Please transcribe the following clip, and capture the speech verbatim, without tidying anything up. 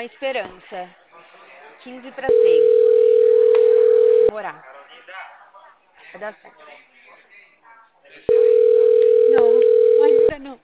a esperança. quinze para seis. Vou orar. Vai dar certo. Não, ainda não.